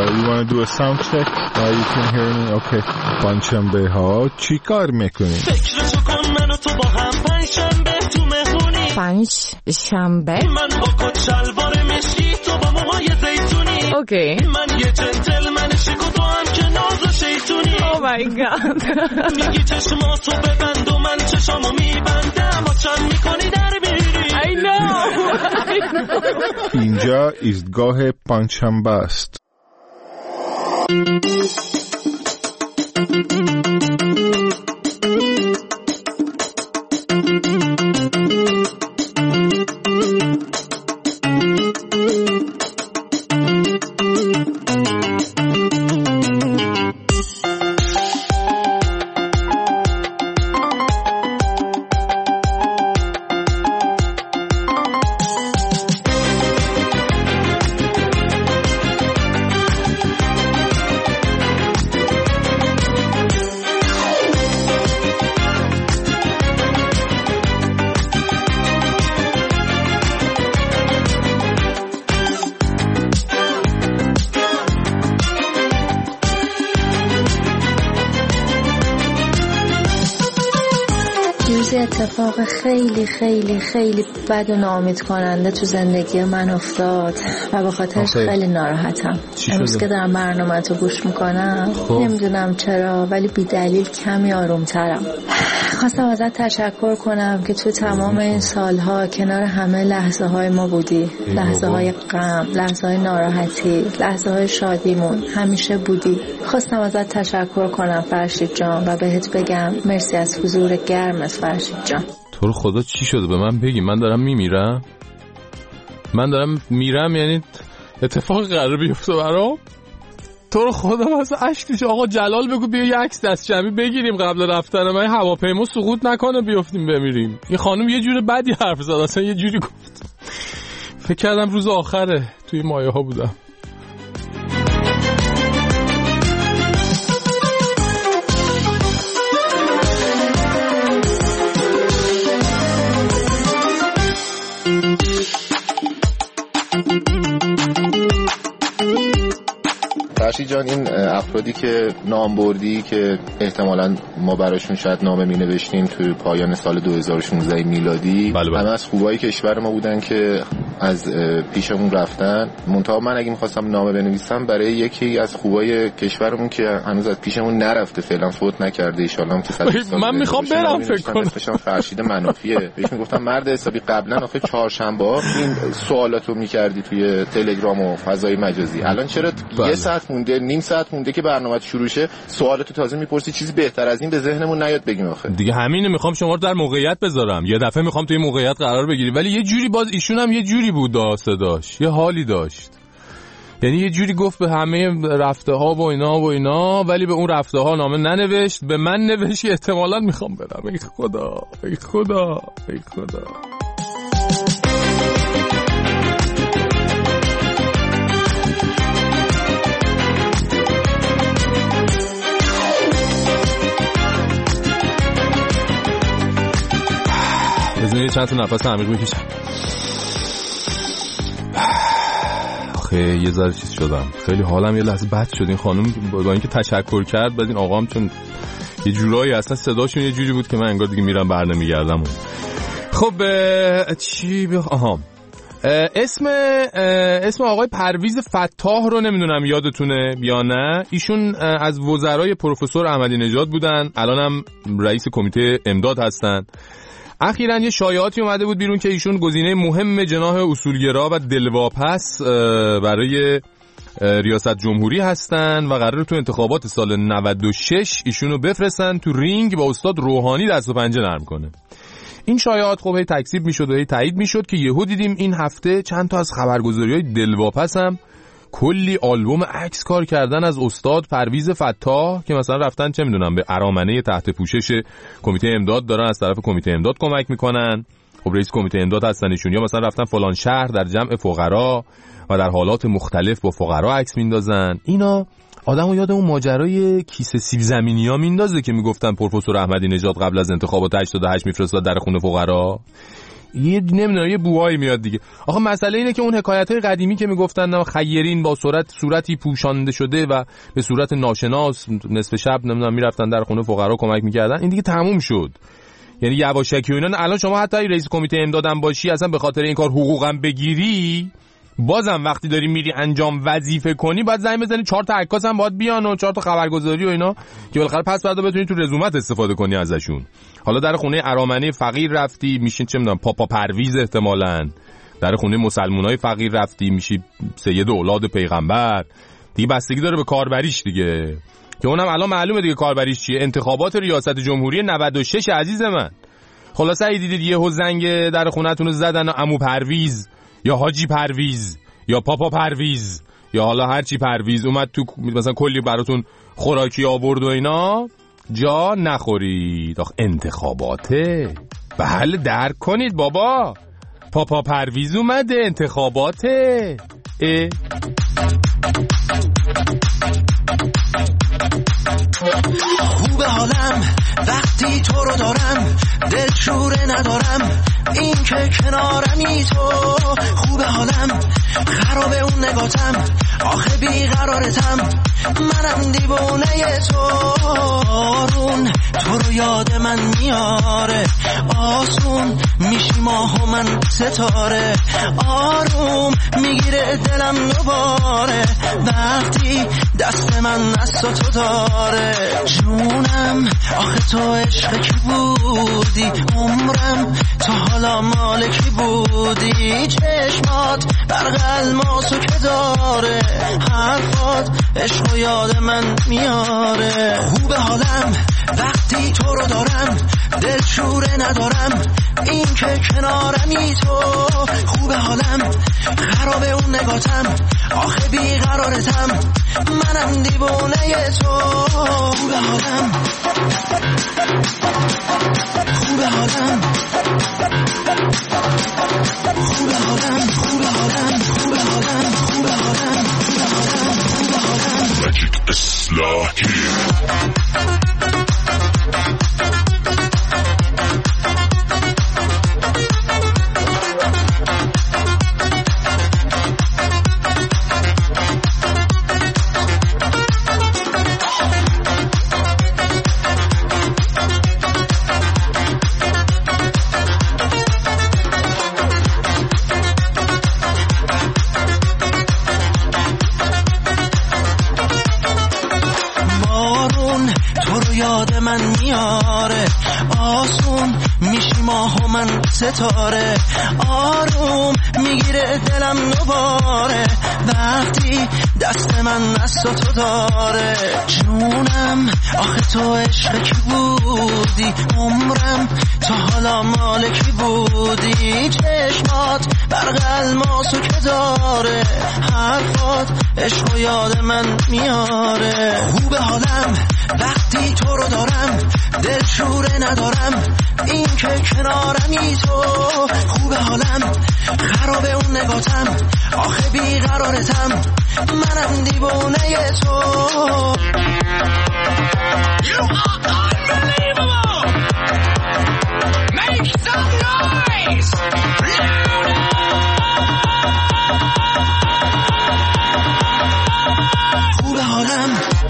You want to do a sound check? You can hear me? Okay. پنجشنبه ها چی کار میکنی؟ فکرشو کن من و تو با هم پنجشنبه تو مهمونی. پنجشنبه من با کت شلوار مشکی تو با موهای زیتونی. اوکی. من یه جنتلمن شیک و تو هم که ناز و شیطونی. Oh my god. میگی چشماتو ببند و من چشامو میبندم و چند میکنی در بیری. I know. اینجا ایستگاه پنجشنبه است. اتفاق خیلی خیلی خیلی بد و ناامید کننده تو زندگی من افتاد و به خاطرش خیلی ناراحتم. امروز که دارم برنامه تو گوش میکنم نمیدونم چرا ولی بی دلیل کمی آرومترم. خواستم ازت تشکر کنم که تو تمام این سالها کنار همه لحظه های ما بودی، لحظه های غم، لحظه های ناراحتی، لحظه های شادیمون همیشه بودی. خواستم ازت تشکر کنم فرشید جان و بهت بگم مرسی از حضور گرمت فرشید جان. تو رو خدا چی شده به من بگی؟ من دارم میمیرم؟ من دارم میرم یعنی اتفاق قراره بیفته برام؟ تو رو خدا واسه اشکش آقا جلال بگو بیا یه عکس دست جمعی بگیریم قبل رفتن من هواپیما سقوط نکنه بیافتیم بمیریم. این خانم یه جور بدی حرف زد اصلا یه جوری گفت فکر کردم روز آخره توی مایه ها بودم. فرشید جان این افرادی که نام بردی که احتمالاً ما براشون شاید نامه می نوشتیم توی پایان سال 2016 میلادی همه از خوبای کشور ما بودن که از پیشمون رفتن. منتها من اگه می‌خواستم نامه بنویسم برای یکی از خوبای کشورمون که هنوز از پیشمون نرفته فعلا فوت نکرده ان شاءالله من میخوام برم فکر کنم اسمش فرشید منافیه. بهش میگفتم مرد حسابی قبلا آخه چهارشنبه این سوالاتو می‌کردی توی تلگرام و فضای مجازی الان چرا یه ساعت مونده نیم ساعت مونده که برنامه شروع شه سوالاتو تازه میپرسی؟ چیزی بهتر از این به ذهنمون نیاد بگیم آخه دیگه. همینه میخوام شما رو در موقعیت بذارم یه دفعه میخوام توی موقعیت قرار بگیری ولی یه جوری باز ایشون هم یه جوری بود صداش یه حالی داشت یعنی یه جوری گفت به همه رفته ها و اینا ولی به اون رفته ها نامه ننوشت به من نوشت احتمالاً میخوام برم. ای خدا ای خدا ای خدا. بزنید چند تا نفس عمیق بکشم. آخه یه ذره چیز شدم خیلی حالم یه لحظه بد شد. این خانم با اینکه تشکر کرد بعد این آقام چون یه جورایی اصلا صداشون یه جوری بود که من انگار دیگه میرم برنمیگردم. خب چی آها اسم آقای پرویز فتاح رو نمیدونم یادتونه یا نه. ایشون از وزرای پروفسور احمدی نژاد بودن الانم رئیس کمیته امداد هستن. اخیراً یه شایعاتی اومده بود بیرون که ایشون گزینه مهم جناح اصولگرا و دلواپس برای ریاست جمهوری هستن و قراره تو انتخابات سال 96 ایشونو بفرستن تو رینگ با استاد روحانی دست و پنجه نرم کنه. این شایعات خب هی تکذیب میشد و هی تایید میشد که یهو دیدیم این هفته چند تا از خبرگزاری‌های دلواپس هم کلی آلبوم عکس کار کردن از استاد پرویز فتاح که مثلا رفتن چه میدونم به ارامنه تحت پوشش کمیته امداد دارن از طرف کمیته امداد کمک میکنن. خب رئیس کمیته امداد هستن ایشون. یا مثلا رفتن فلان شهر در جمع فقرا و در حالات مختلف با فقرا عکس میندازن. اینا آدمو یاد اون ماجرای کیسه سیب زمینی‌ها میندازه که میگفتن پروفسور احمدی نژاد قبل از انتخابات 88 میفرستاد در خونه فقرا. یه نمیدونم یه بوهایی میاد دیگه. آخه مسئله اینه که اون حکایت‌های قدیمی که میگفتن خیرین با صورتی پوشانده شده و به صورت ناشناس نصف شب نمیدونم میرفتن در خونه فقرا کمک میکردن، این دیگه تموم شد. یعنی یواشکی و اینا الان شما حتی رئیس کمیته امدادم باشی اصلا به خاطر این کار حقوقم بگیری، بازم وقتی داری میری انجام وظیفه کنی باید زنگ بزنی 4 تا عکاس هم باید بیان و 4 تا خبرگزاری و اینا که بالاخره پس بعدا بتونی تو رزومت استفاده کنی ازشون. حالا در خونه ارامنه فقیر رفتی میشین چه میدونم پاپا پرویز، احتمالاً در خونه مسلمانای فقیر رفتی میشی سید اولاد پیغمبر. دیگه بستگی داره به کاربریش دیگه، که اونم الان معلومه دیگه کاربریش چیه. انتخابات ریاست جمهوری 96 عزیز من. خلاصه ای دیدید یهو زنگ در خونه‌تون رو زدن عمو پرویز یا حاجی پرویز یا پاپا پرویز یا حالا هرچی پرویز اومد تو مثلا کلی براتون خوراکی آورد و اینا، جا نخورید. آخ انتخاباته، بله درک کنید بابا، پاپا پرویز اومده انتخاباته. خوبه حالم وقتی تو رو دارم، دلشوره ندارم این که کنارمی تو. خوبه حالم خرابه اون نگاتم، آخه بیقرارتم منم دیوونه تو. آرون تو رو یاد من میاره، آسون میشی ماه و من ستاره. آروم میگیره دلم دوباره وقتی دست من دست تو داره. جونم آخه تو عشق کی بودی، عمرم تا حالا مال کی بودی. چشمات برق الماسو که داره، حرفات عشق و یاد من میاره. خوبه حالم وقتی تو رو دارم، دلشوره ندارم این که کنارمی تو. خوبه حالم خرابه اون نگاتم، آخه بیقرارتم منم دیوونه تو. خوبه حالم خوبه حالم خوبه حالم خوبه حالم خوبه حالم خوبه حالم خوبه حالم ماجیک اصلاحی. من میاره، آسون میشی ماه و من ستاره. آروم میگیره دلم دوباره وقتی دست من دست تو داره. جونم آخه تو عشق کی بودی، عمرم تا حالا مال کی بودی. چشمات برق الماسو که داره، حرفات عشق و یاد من میاره. خوبه حالم وقتی تو رو دارم، دلشوره ندارم این که کنارمی تو. خوبه حالم خرابه اون نگاتم، آخه بیقرارتم منم دیوونه تو. You are unbelievable. Make some noise. خوبه حالم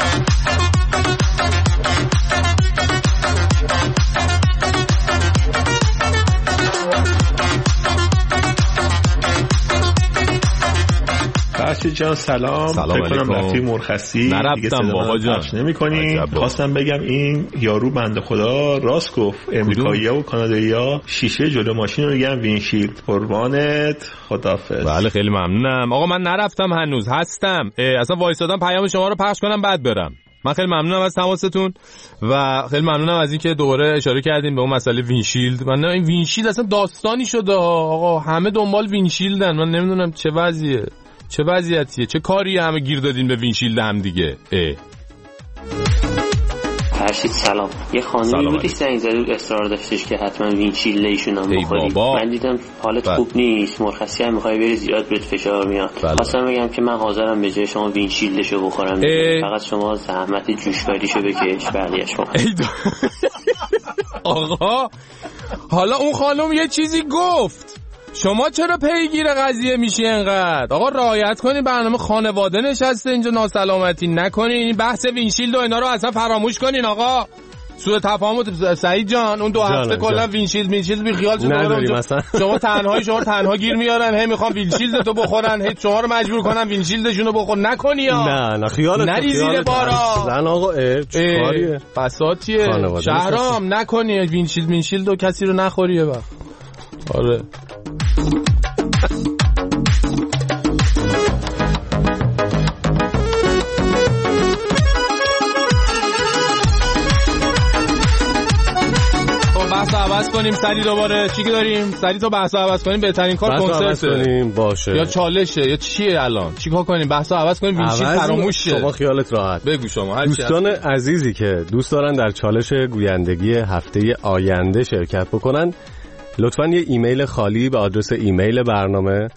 فرشید جان سلام. فکر کنم رفتی مرخصی نرفتم بابا جان، نمی‌کنی. خواستم بگم این یارو بنده خدا راست گفت، امریکایی‌ها و کانادایی‌ها شیشه جلو ماشین رو میگن وینشیلد. قربانت، خداحافظ. بله خیلی ممنونم آقا. من نرفتم هنوز، هستم اصلا وایسادم پیام شما رو پخش کنم بعد برم. من خیلی ممنونم از تماستون و خیلی ممنونم از اینکه دوباره اشاره کردین به اون مسئله وینشیلد. من این وینشیلد اصلا داستانی شده آقا، همه دنبال وینشیلدن. من نمیدونم چه وضعیه، چه وضعیتیه، چه کاری همه گیر دادین به وینشیلد هم دیگه. فرشید سلام. یه خانمی بودی زنگ زد اصرار داشتش که حتما وینشیلد ایشون هم بخوری. من دیدم حالت خوب نیست، مرخصی هم میخوای بری، زیاد بهت فشار میاد. خواستم بگم که من حاضرم به جای شما وینشیلدشو بخورم، فقط شما زحمت جوشکاریشو بکش، بقیه‌اش آقا حالا اون خانم یه چیزی گفت، شما چرا پیگیر قضیه میشی انقدر؟ آقا رعایت کنین، برنامه خانواده نشسته اینجا، ناسلامتی نکنین، این بحث وینشیلد و اینا رو اصلا فراموش کنین. آقا سوء تفاهم سعید جان، اون 2 هفته کلا وینشیلد بی خیال شد نداریم مثلا. شما تنها گیر میارن، هی میخوان وینشیلد تو بخورن، هی شما رو مجبور کنن وینشیلدشون رو بخور. نکنی یا نه خیالت نری زیر بارا زن. آقا چیکاریه بساطیه شهرام، نکنی وینشیلد و کسی رو نخوری وقت. آره بحث عوض کنیم سری دوباره. چی که داریم سری تو بحث عوض کنیم، بهترین کار کنسرته باشه یا چالشه یا چیه؟ الان چیکار کنیم؟ بحث عوض کنیم وینشیلد فراموش شه. شما خیالت راحت. بگو شما. دوستان عزیزی که دوست دارن در چالش گویندگی هفته آینده شرکت بکنن، لطفاً یه ایمیل خالی به آدرس ایمیل برنامه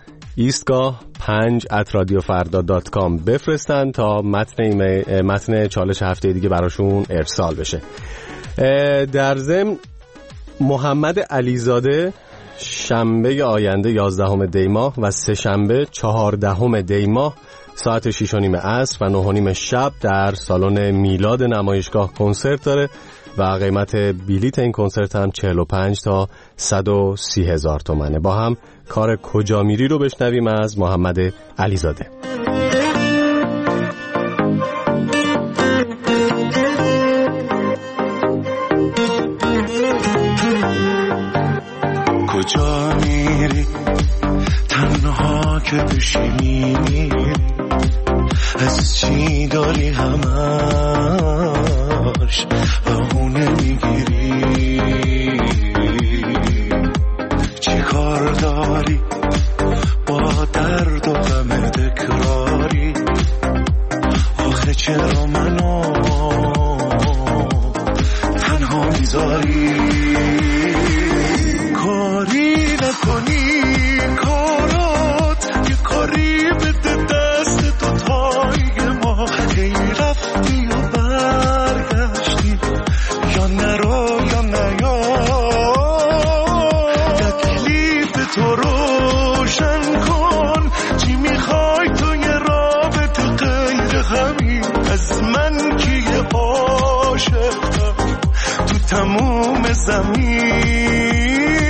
eastgah5@radiofarda.com بفرستن تا متن چالش هفته دیگه براشون ارسال بشه. در ضمن محمد علیزاده شنبه آینده 11 دی ماه و سه شنبه 14 دی ماه ساعت 6:30 عصر و 9:30 شب در سالن میلاد نمایشگاه کنسرت داره و قیمت بلیت این کنسرت هم 45 تا 130 هزار تومنه. با هم کار کجا میری رو بشنویم از محمد علیزاده. کجا میری تنها که بشینی، از چی داری همش بهونه میگیری، چی کار داری با درد و غم تکراری، آخه چرا منو تنها میذاری، کاری نکنی کارات، یه کاری بده دست تو تای ما، هی رفتی و برگشتی، یا نرو یا نیا، تکلیف تو روشن کن، چی میخوای تو یه رابطه غیر همین، از من که یه عاشقم تو تموم زمین.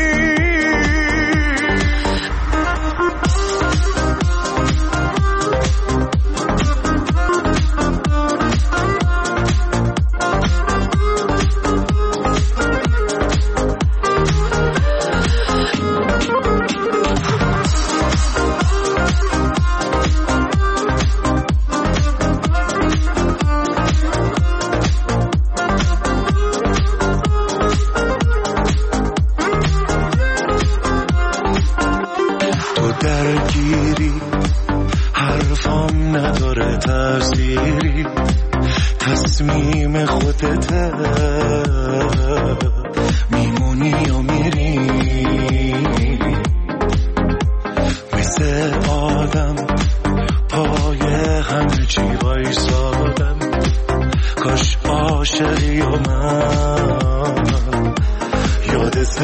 درگیری حرفام نداره تأثیری، تصمیم خودته، میمونی یا میری، مثل آدم پای همه چی وایسادم، کاش عاشقی و من یادت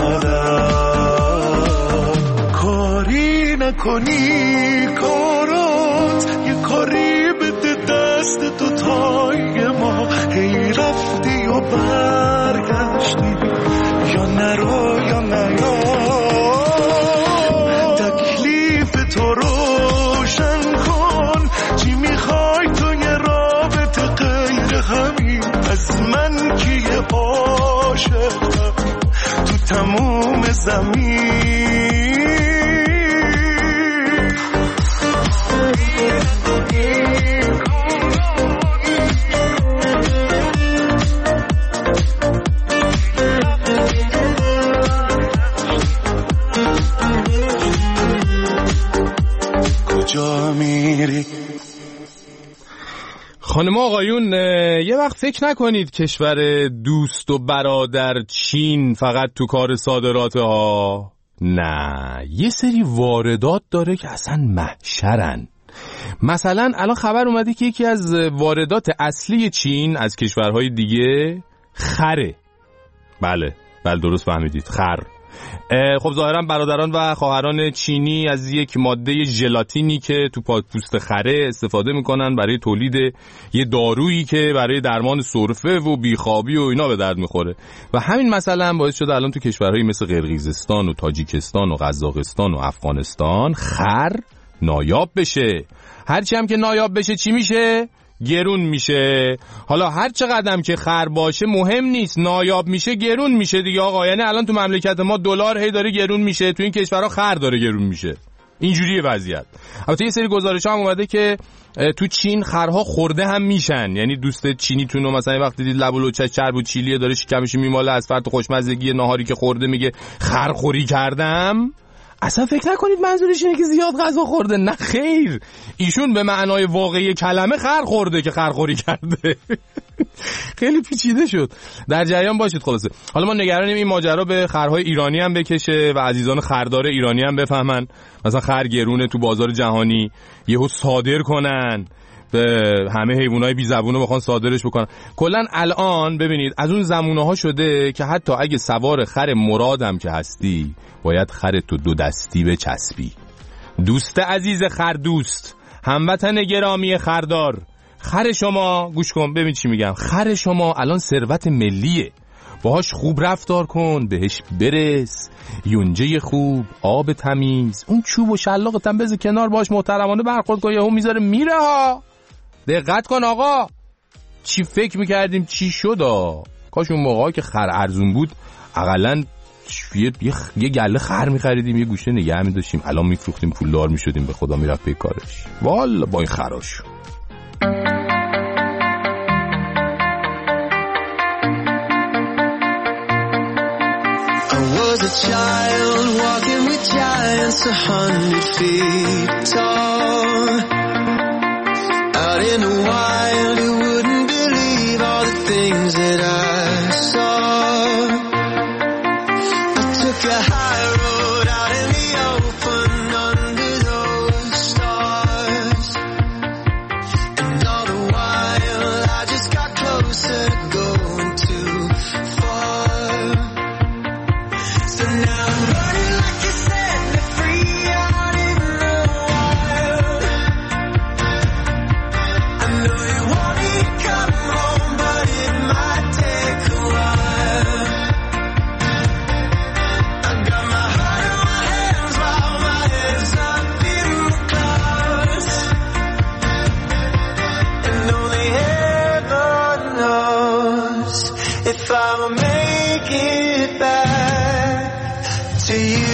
میدادم، کاری نکنی کارات، یه کاری بده دست تو تای ما، هی رفتی و برگشتی، یا نرو یا نیا، تکلیف تو روشن کن، چی میخوای تو یه رابطه غیر همین، از من که یه عاشقم تو تموم زمین. کجا میری؟ خانم آقایون، یه وقت فکر نکنید کشور دوست و برادر چین فقط تو کار صادرات ها. نه، یه سری واردات داره که اصلا محشرن. مثلا الان خبر اومده که یکی از واردات اصلی چین از کشورهای دیگه خره. بله درست فهمیدید، خر. خب ظاهرا برادران و خواهران چینی از یک ماده ژلاتینی که تو پوست خره استفاده میکنن برای تولید یه دارویی که برای درمان سرفه و بیخوابی و اینا به درد میخوره و همین مسئله هم باعث شده الان تو کشورهایی مثل قرقیزستان و تاجیکستان و قزاقستان و افغانستان خر نایاب بشه. هرچی هم که نایاب بشه چی میشه؟ گرون میشه. حالا هر چقدر که خر باشه مهم نیست، نایاب میشه گرون میشه دیگه آقا. یعنی الان تو مملکت ما دلار هی داره گرون میشه، تو این کشورها خر داره گرون میشه. اینجوریه وضعیت. البته یه سری گزارش‌ها هم اومده که تو چین خرها خورده هم میشن. یعنی دوست چینیتون رو مثلا وقتی دید لب و لوچش چرب و چیلیه داره شکمش میماله از فرط خوشمزگی ناهاری که خورده میگه خرخوری کردم. اصلا فکر نکنید منظورش اینه که زیاد غذا خورده، نه خیر، ایشون به معنای واقعی کلمه خر خورده که خرخوری کرده. خیلی پیچیده شد، در جریان باشید. خلاصه حالا ما نگرانیم این ماجرا به خرهای ایرانی هم بکشه و عزیزان خردار ایرانی هم بفهمن مثلا خر گرونه تو بازار جهانی یهو صادر کنن، به همه حیوانای بی زبونو بخوان صادرش بکنن. کلا الان ببینید از اون زمونه ها شده که حتی اگه سوار خر مرادم که هستی باید خرتو دو دستی بچسبی. دوست عزیز خردوست، هموطن گرامی خردار، خر شما گوش کن ببین چی میگم، خر شما الان ثروت ملیه، باهاش خوب رفتار کن، بهش برس، یونجه خوب، آب تمیز، اون چوب و شلاقت هم بذار کنار، باهاش محترمانه برخورد کن، یهو میذاره میره ها. دقت کن آقا، چی فکر میکردیم چی شد کاش اون موقعی که خر ارزون بود اقلن یه گله خر میخریدیم یه گوشه نگه میداشتیم، الان میفروختیم پولدار میشدیم، به خدا میرفت پی کارش. والا با این خراش. was a child walking with giants 100 feet tall. Out in the wild, you wouldn't believe all the things that I saw. I took a high road out in the open under those stars. And all the while, I just got closer, going too far. So now I'm running like you set me free out in the wild. I know you want me to come home, but it might take a while. I got my heart in my hands while my head's up in the clouds. And only heaven knows if I will make it back to you.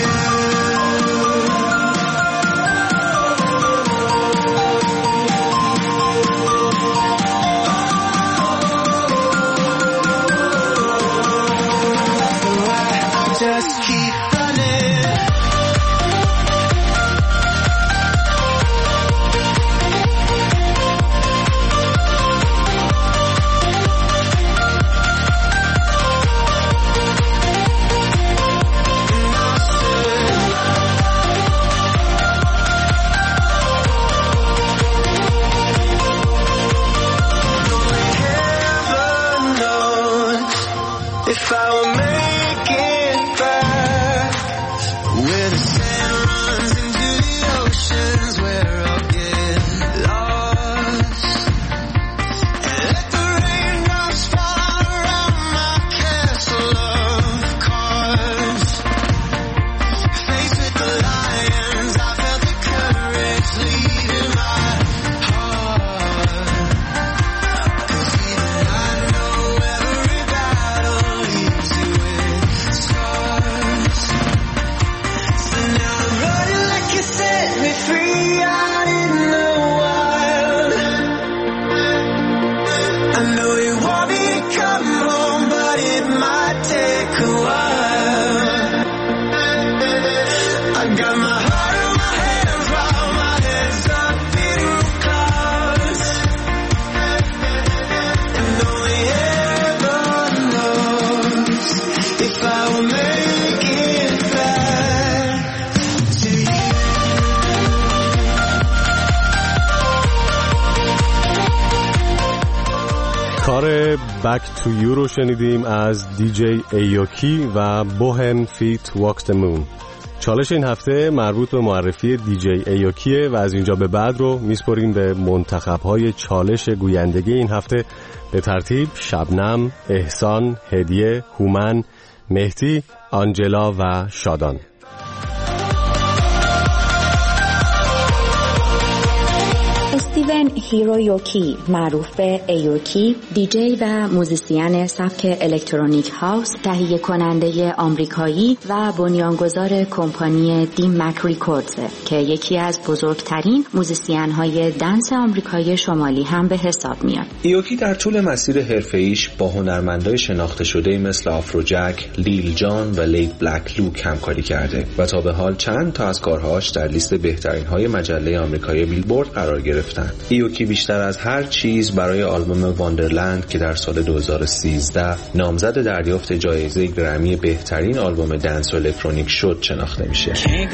Just keep running. Heaven knows if I will make it back. Where the sand runs into the oceans, where I'll get lost. And let the raindrops fall around my castle of cards. Faced with the lions, I felt the courage leaving my heart. 'Cause even I know every battle leaves کار Back to You رو شنیدیم از دیجی ایوکی و بوهم فیت واک د مون. چالش این هفته مربوط به معرفی دیجی ایوکیه و از اینجا به بعد رو میسپریم به منتخب‌های چالش گویندگی این هفته به ترتیب شبنم، احسان، هدیه، هومن، مهدی، آنجلا و شادان. استیون هیرویوکی معروف به ایوکی، دیجی و موزیسین سبک الکترونیک هاوس، تهیه کننده آمریکایی و بنیانگذار کمپانی دیم مک ریکوردزه که یکی از بزرگترین موزیسین های دنس آمریکایی شمالی هم به حساب میاد. ایوکی در طول مسیر حرفه‌ایش با هنرمندای شناخته شده مثل آفروجک، لیل جان و لیت بلک لوک همکاری کرده و تا به حال چند تا از کارهاش در لیست بهترین های مجله آمریکایی بیلبورد قرار گرفتند. ایوکی بیشتر از هر چیز برای آلبوم واندرلند که در سال 2013 نامزد دریافت جایزه گرمی بهترین آلبوم دنس و الکترونیک شد شناخته میشه.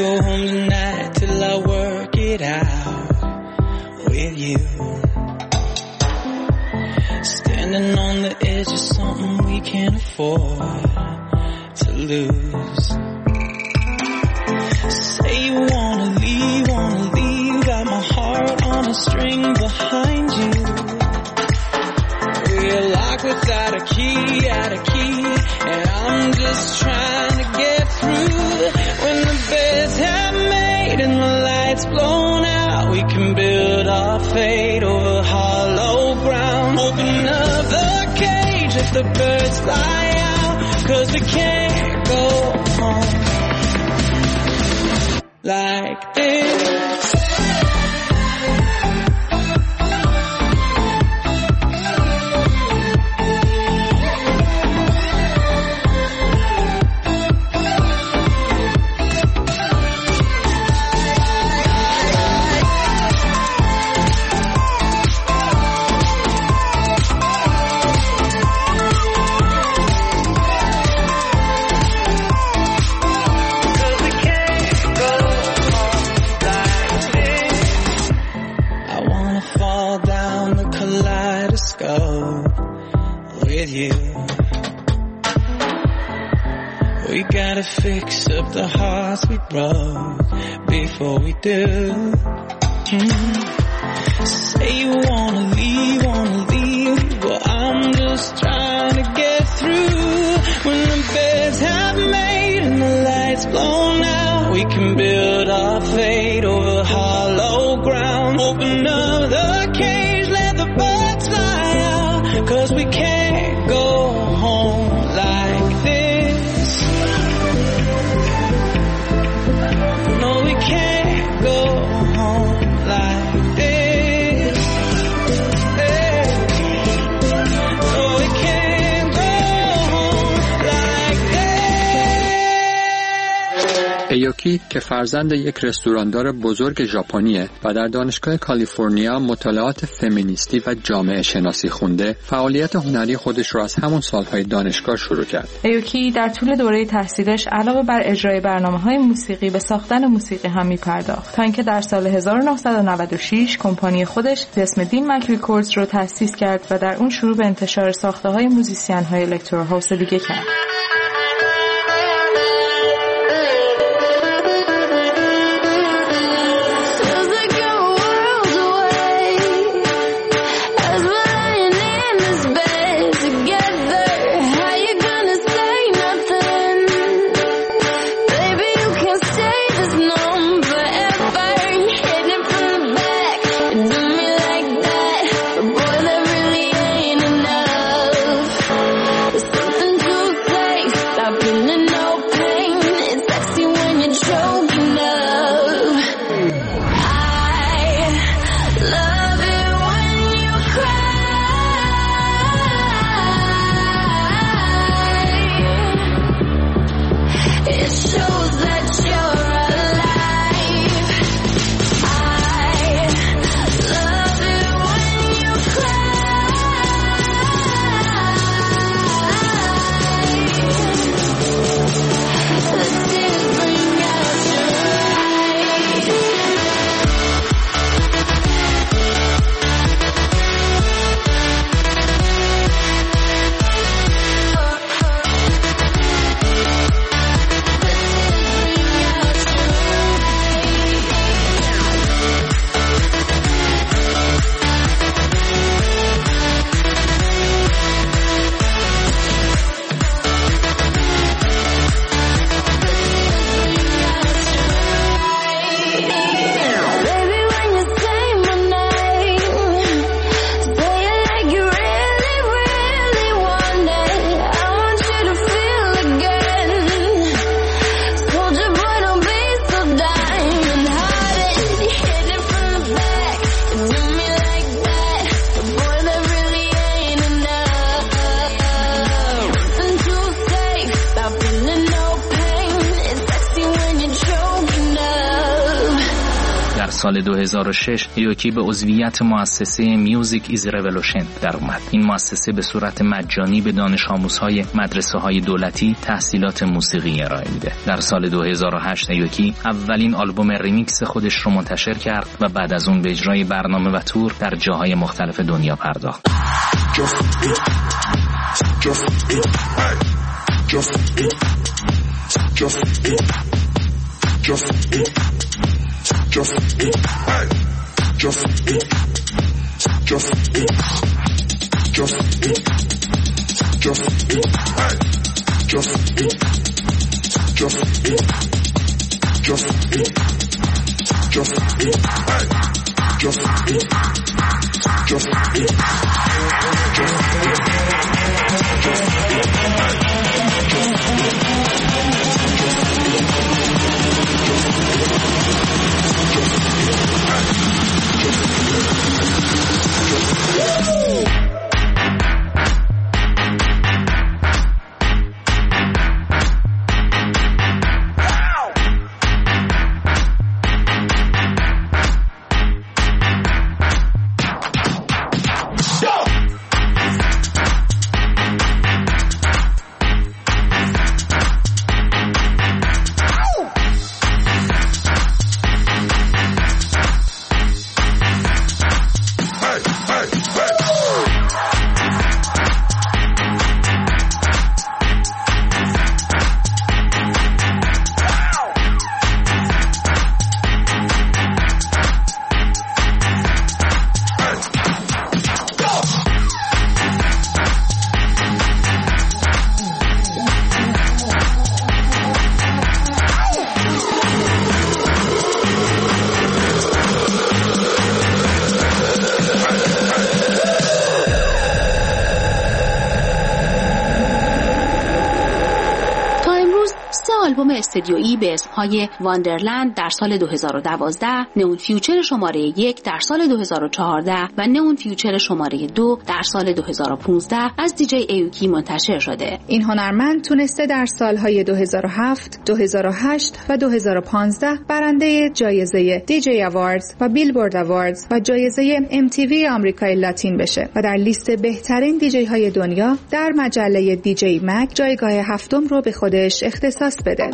String behind you. We're locked without a key, and I'm just trying to get through. When the beds have made and the lights blown out, we can build our fate over hollow ground. Open up the cage, let the birds fly out, 'cause we can't go home like this. Fix up the hearts we broke before we do. Say you wanna leave, but I'm just trying to get through. When the beds have made and the lights blown out, we can build our fate over hollow ground. Open up the cage, let the birds fly out, 'cause we can't go home like this. No, we can't go home like this. Hey. No, we can't go home like this. ایوکی که فرزند یک رستوراندار بزرگ ژاپنیه و در دانشگاه کالیفرنیا مطالعات فمینیستی و جامعه شناسی خونده، فعالیت هنری خودش رو از همون سالهای دانشگاه شروع کرد. ایوکی در طول دوره تحصیلش علاوه بر اجرای برنامه‌های موسیقی به ساختن موسیقی هم می‌پرداخت تا اینکه در سال 1996 کمپانی خودش به اسم دیم مک ریکوردز رو تأسیس کرد و در اون شروع به انتشار ساخته‌های موزیسین‌های الکترو هاوس دیگه کرد. Something to play سال 2006 ایوکی به عضویت مؤسسه میوزیک ایز رولوشن در اومد. این مؤسسه به صورت مجانی به دانش آموزهای مدرسه‌های دولتی تحصیلات موسیقی ارائه میده. در سال 2008 ایوکی اولین آلبوم ریمیکس خودش رو منتشر کرد و بعد از اون به اجرای برنامه و تور در جاهای مختلف دنیا پرداخت. استودیویی به اسمهای واندرلند در سال 2012، نئون فیوچر شماره 1 در سال 2014 و نئون فیوچر شماره 2 در سال 2015 از دیجی ایوکی منتشر شده. این هنرمند تونسته در سالهای 2007، 2008 و 2015 برنده جایزه دیجی اواردز و بیلبورد اواردز و جایزه MTV آمریکای لاتین بشه و در لیست بهترین دیجی های دنیا در مجله دیجی مک جایگاه 7 رو به خودش اختصاص بده.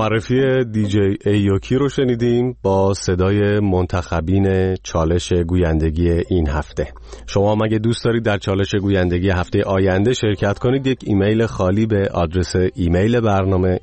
معرفی دیجی ایوکی رو شنیدیم با صدای منتخبین چالش گویندگی این هفته. شما مگه دوست دارید در چالش گویندگی هفته آینده شرکت کنید، یک ایمیل خالی به آدرس ایمیل برنامه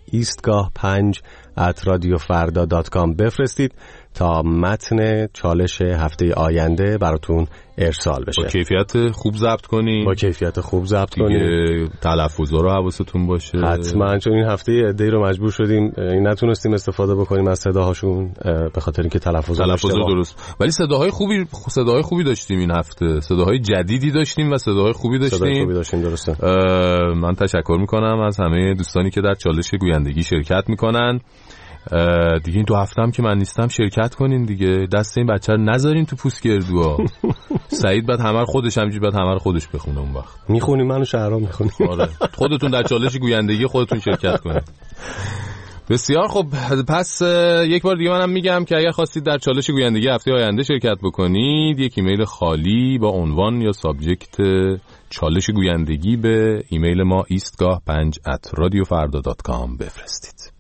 eastgah5@radiofarda.com بفرستید تا متن چالش هفته آینده براتون ارسال بشه. با کیفیت خوب ضبط کنید. با کیفیت خوب ضبط کنید. تلفظا رو حواستون باشه. حتما، چون این هفته عده‌ای رو مجبور شدیم نتونستیم استفاده بکنیم از صداهاشون به خاطر اینکه تلفظ درست. ولی صداهای خوبی داشتیم این هفته. صداهای جدیدی داشتیم و صداهای خوبی داشتیم. درسته. من تشکر میکنم از همه دوستانی که در چالش گویندگی شرکت میکنن. دیگه این 2 هفته هم که من نیستم شرکت کنین دیگه، دست این بچه رو نذارین تو پوست گردوها. سعید بعد همه رو خودش بخونه. اون وقت میخونیم، منو شهرام میخونیم. آره، خودتون در چالش گویندگی خودتون شرکت کنین. بسیار خب، پس یک بار دیگه منم میگم که اگر خواستید در چالش گویندگی هفته آینده شرکت بکنید، یک ایمیل خالی با عنوان یا سابجکت چالش گویندگی به ایمیل ما eastgah5@radiofarda.com بفرستید.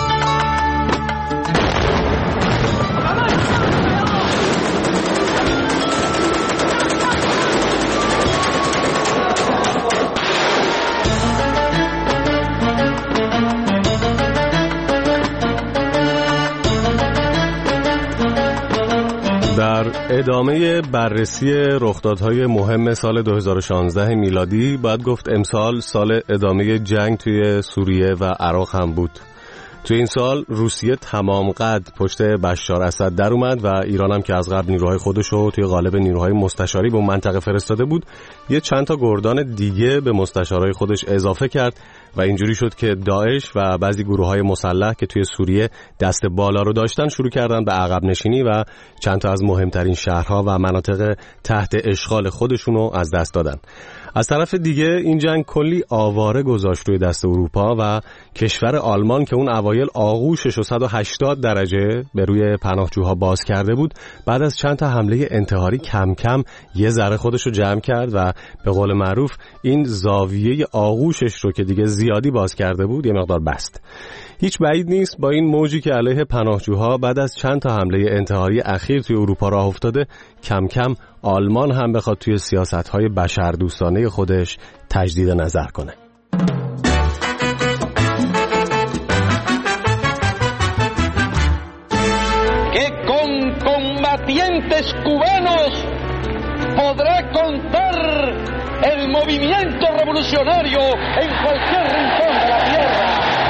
در ادامه بررسی رخدادهای مهم سال 2016 میلادی باید گفت امسال سال ادامه جنگ توی سوریه و عراق هم بود. توی این سال روسیه تمام قد پشت بشار اسد در اومد و ایران هم که از قبل نیروهای خودش رو توی قالب نیروهای مستشاری به منطقه فرستاده بود، یه چند تا گردان دیگه به مستشارهای خودش اضافه کرد و اینجوری شد که داعش و بعضی گروه‌های مسلح که توی سوریه دست بالا رو داشتن شروع کردن به عقب نشینی و چند تا از مهمترین شهرها و مناطق تحت اشغال خودشون رو از دست دادن. از طرف دیگه این جنگ کلی آواره گذاشت روی دست اروپا و کشور آلمان که اون اوایل آغوشش رو 180 درجه به روی پناهجوها باز کرده بود، بعد از چند تا حمله انتحاری کم کم یه ذره خودش رو جمع کرد و به قول معروف این زاویه آغوشش رو که دیگه زیادی باز کرده بود یه مقدار بست. هیچ بعید نیست با این موجی که علیه پناهجوها بعد از چند تا حمله انتحاری اخیر توی اروپا راه افتاده، کم کم آلمان هم بخواد توی سیاست‌های بشردوستانه خودش تجدید نظر کنه. Que con combatientes cubanos podrá contar el movimiento revolucionario en cualquier rincón de la tierra.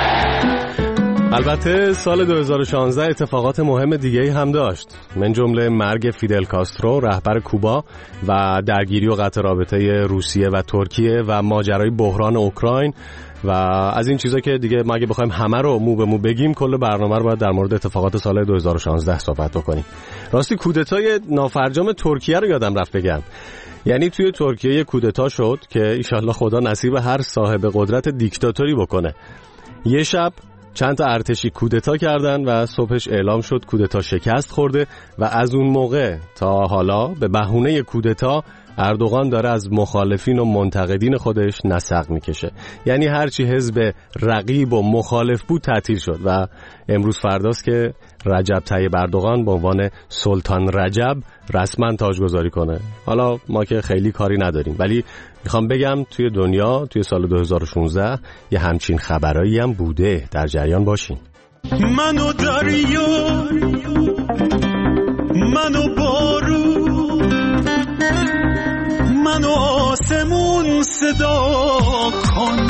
البته سال 2016 اتفاقات مهم دیگه‌ای هم داشت، من جمله مرگ فیدل کاسترو رهبر کوبا و درگیری و قطع رابطه روسیه و ترکیه و ماجرای بحران اوکراین و از این چیزا که دیگه ما اگه بخوایم همه رو مو به مو بگیم کل برنامه رو باید در مورد اتفاقات سال 2016 صحبت بکنیم. راستی کودتای نافرجام ترکیه رو یادم رفت بگم. یعنی توی ترکیه یک کودتا شد که انشالله خدا نصیب هر صاحب قدرت دیکتاتوری بکنه. یه شب چند تا ارتشی کودتا کردن و صبحش اعلام شد کودتا شکست خورده و از اون موقع تا حالا به بهونه کودتا اردوغان داره از مخالفین و منتقدین خودش نسق میکشه. یعنی هرچی حزب رقیب و مخالف بود تعطیل شد و امروز فرداست که رجب طیب اردوغان به عنوان سلطان رجب رسما تاجگذاری کنه. حالا ما که خیلی کاری نداریم، ولی میخوام بگم توی دنیا توی سال 2016 یه همچین خبرایی هم بوده، در جریان باشین. منو دریا، منو بارون، منو آسمون صدا کن،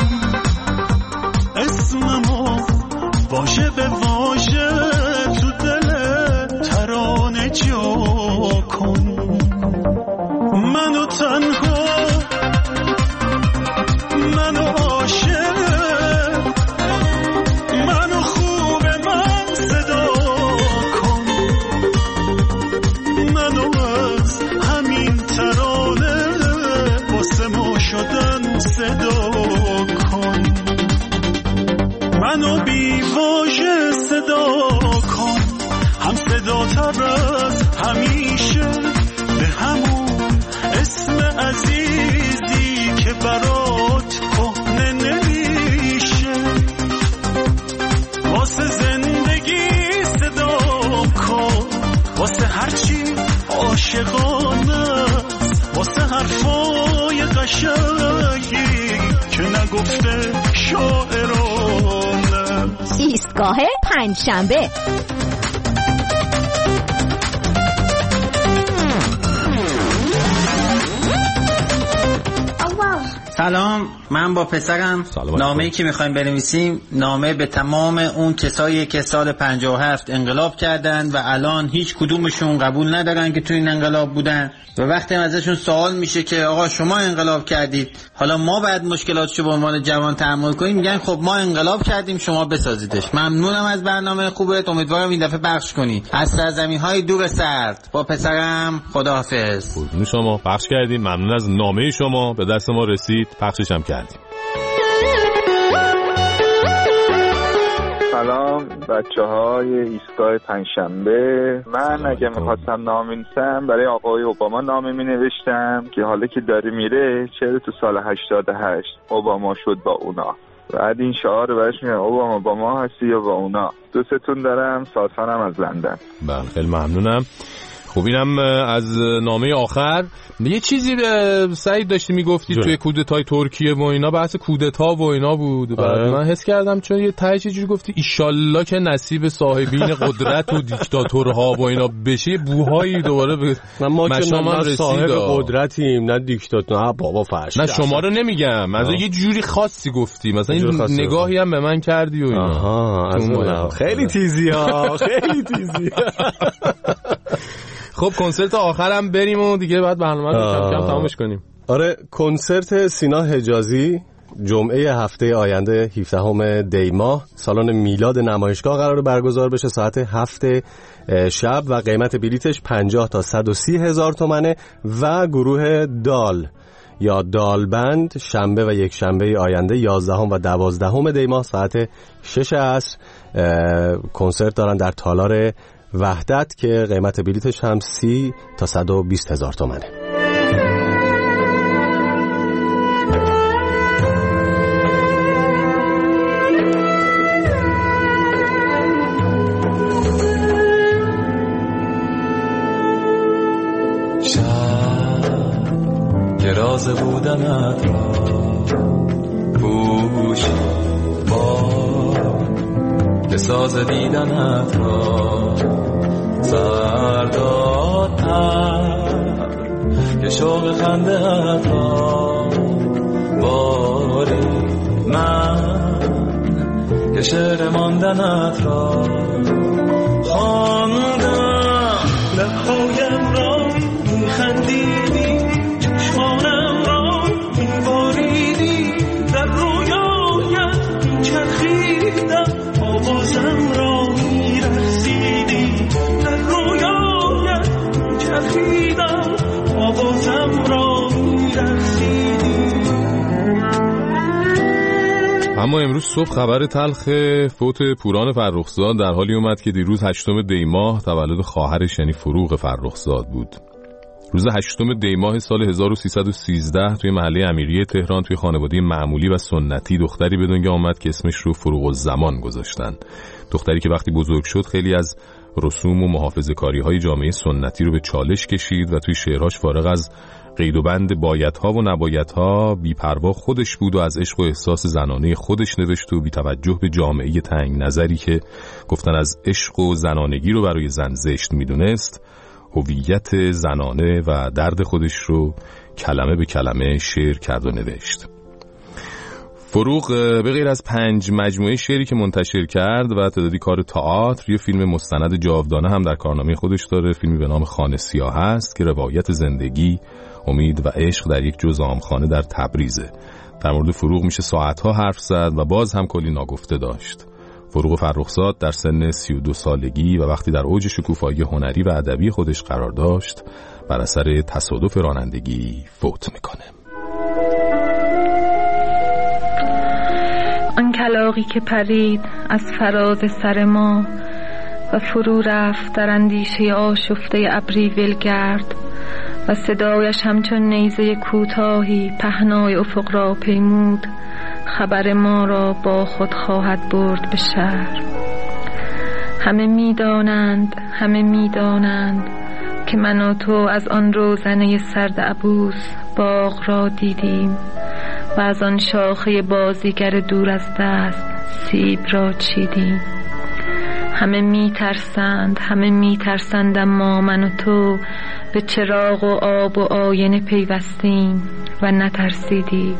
اسممو واژه به واژه تو دل ترانه جا کن. منو تنها، منو عاشق، منو خوب من صدا کن، منو از همین ترانه واسه ما شدن صدا کن. منو بی واژه صدا کن، هم صدا تر از واسه هرچی عاشقانه، واسه حرفای قشنگی که نگفته شاعرانه. ایستگاه پنجشنبه. سلام، من با پسرم نامه‌ای که می‌خوایم بنویسیم، نامه به تمام اون کسایی که سال 57 انقلاب کردن و الان هیچ کدومشون قبول ندارن که تو این انقلاب بودن و وقتی ازشون سوال میشه که آقا شما انقلاب کردید، حالا ما بعد مشکلاتشو به عنوان جوان تحمل کنیم، میگن خب ما انقلاب کردیم شما بسازیدش. ممنونم از برنامه خوبت، امیدوارم این دفعه پخش کنی. از سرزمین‌های دور سرد با پسرم، خداحافظ. قربون شما، پخش کردیم. ممنون از نامه شما، به دست ما رسید، پخشش هم کردیم. سلام بچه‌های ایستگاه پنجشنبه. من اگه می‌خواستم نامه بنویسم برای آقای اوباما نامه می‌نوشتم که حالا که داره میره چرا تو سال 88 اوباما شد با اونا. بعد این شعار رو برش میگم اوباما با ما هستی یا با اونا. دوستتون دارم. ساسانم از لندن. بله خیلی ممنونم. خب اینم از نامه آخر. یه چیزی به سعید داشتی میگفتی توی کودتای ترکیه و اینا، بحث کودتا و اینا بود. من حس کردم چون یه تهش چیزی گفتی ایشالله که نصیب صاحبین قدرت و دیکتاتورها و اینا بشه، بوهایی دوباره به مشام رسید. صاحب قدرتیم نه دیکتاتور. نه بابا فرش. نه شما رو نمیگم، مثلا یه جوری خاصی گفتی، مثلا این نگاهی هم به من کردی و اینا. آها خیلی تیزی ها، خیلی تیزی. خب کنسرت آخرم بریم و دیگه بعد برنامه رو کم تمامش کنیم. آره، کنسرت سینا حجازی جمعه هفته آینده 17 دی ماه سالن میلاد نمایشگاه قرار برگزار بشه ساعت 7 شب و قیمت بلیتش 50 تا 130 هزار تومنه و گروه دال یا دالبند شنبه و یک شنبه آینده 11 و 12 دی ماه ساعت 6 عصر کنسرت دارن در تالار وحدت که قیمت بلیتش هم 30 تا 120 هزار تومنه. که راز بودنت را پوشی با که ساز دیدنت را سرداتر که شوق خنده‌ات را باری من که شعر ماندنت را خواندم لبهایم را میخندیدی چشمانم را میباریدی در رویایت میچرخیدم آوازم را میرسیدی در رویایت میچرخیدم آوازم را میرسیدی. اما امروز صبح خبر تلخ فوت پوران فرخزاد در حالی اومد که دیروز 8 دی ماه تولد خواهرش یعنی فروغ فرخزاد بود. روز 8 دی ماه سال 1313 توی محله امیریه تهران توی خانواده معمولی و سنتی دختری به دنیا آمد که اسمش رو فروغ الزمان گذاشتن. دختری که وقتی بزرگ شد خیلی از رسوم و محافظه‌کاری‌های جامعه سنتی رو به چالش کشید و توی شعرهاش فارغ از قید و بند بایدها و نبایدها بی‌پروا خودش بود و از عشق و احساس زنانه خودش نوشت و بی توجه به جامعه تنگ نظری که گفتن از عشق و زنانگی رو برای زن زشت میدونست، هویت زنانه و درد خودش رو کلمه به کلمه شعر کرد و نوشت. فروغ به غیر از 5 مجموعه شعری که منتشر کرد و تعدادی کار تئاتر، یه فیلم مستند جاودانه هم در کارنامه خودش داره. فیلمی به نام خانه سیاه هست که روایت زندگی، امید و عشق در یک جزامخانه در تبریزه. در مورد فروغ میشه ساعتها حرف زد و باز هم کلی ناگفته داشت. فروغ فرخزاد در سن 32 سالگی و وقتی در اوج شکوفایی هنری و ادبی خودش قرار داشت بر اثر تصادف رانندگی فوت میکنه. آن کلاغی که پرید از فراز سر ما و فرو رفت در اندیشه آشفته ابری ولگرد و صدایش همچون نیزه کوتاهی پهنای افق را پیمود، خبر ما را با خود خواهد برد به شهر. همه میدانند که من و تو از آن روزنه سرد عبوس باغ را دیدیم و از آن شاخه بازیگر دور از دست سیب را چیدیم. همه میترسند اما من و تو به چراغ و آب و آینه پیوستیم و نترسیدیم.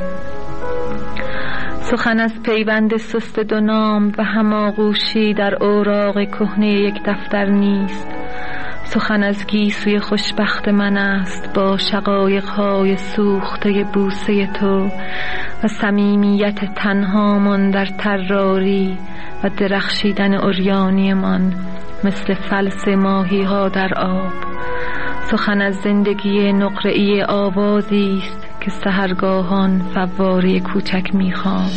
سخن از پیوند سست دو نام و هماغوشی در اوراق کهنه یک دفتر نیست. سخن از گیسوی خوشبخت من است با شقایق‌های سوخته بوسه تو و صمیمیت تنهامان در طراری و درخشیدن عریانی من مثل فلس ماهی‌ها در آب. سخن از زندگی نقره‌ای آوازی است که سحرگاهان فواره کوچک می‌خواند.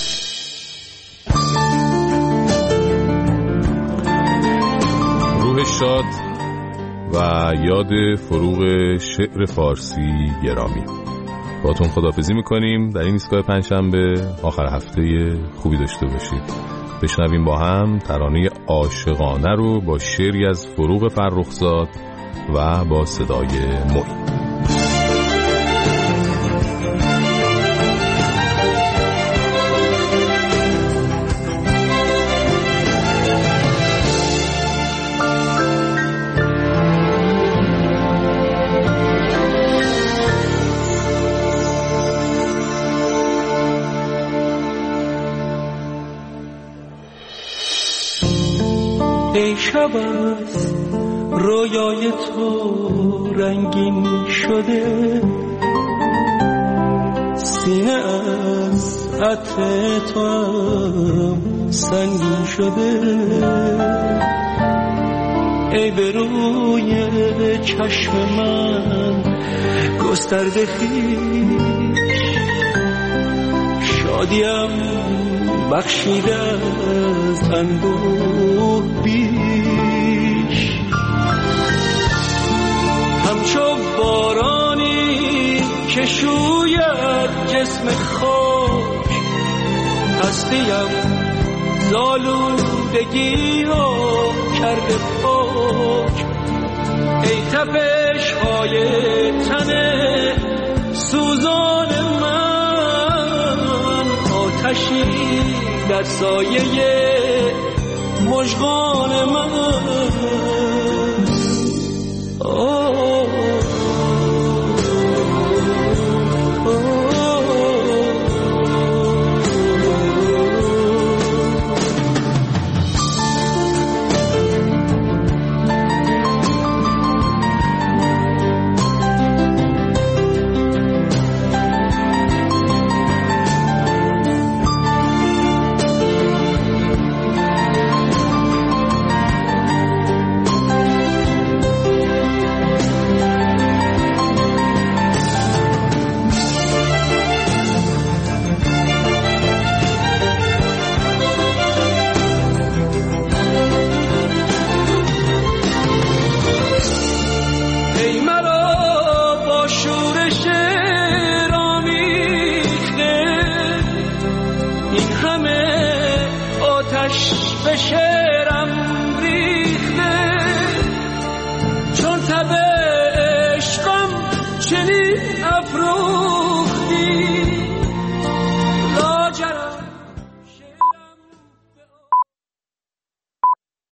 روح شاد و یاد فروغ شعر فارسی گرامی. باتون خداحافظی میکنیم در این ایستگاه پنجشنبه. آخر هفته خوبی داشته باشید. بشنویم با هم ترانه عاشقانه رو با شعری از فروغ فرخزاد و با صدای معین. ای شب از رویای تو رنگین شده، سینه از عطر تو هم سنگین شده. ای به روی چشم من گسترده خویش، شادیم بخشیده از اندوه بیش. همچو بارانی که شوید جسم خاک، هستیم زالودگی ها کرده پاک. ای تپش های تن سوزان من، آتشی در سایه مژگان من.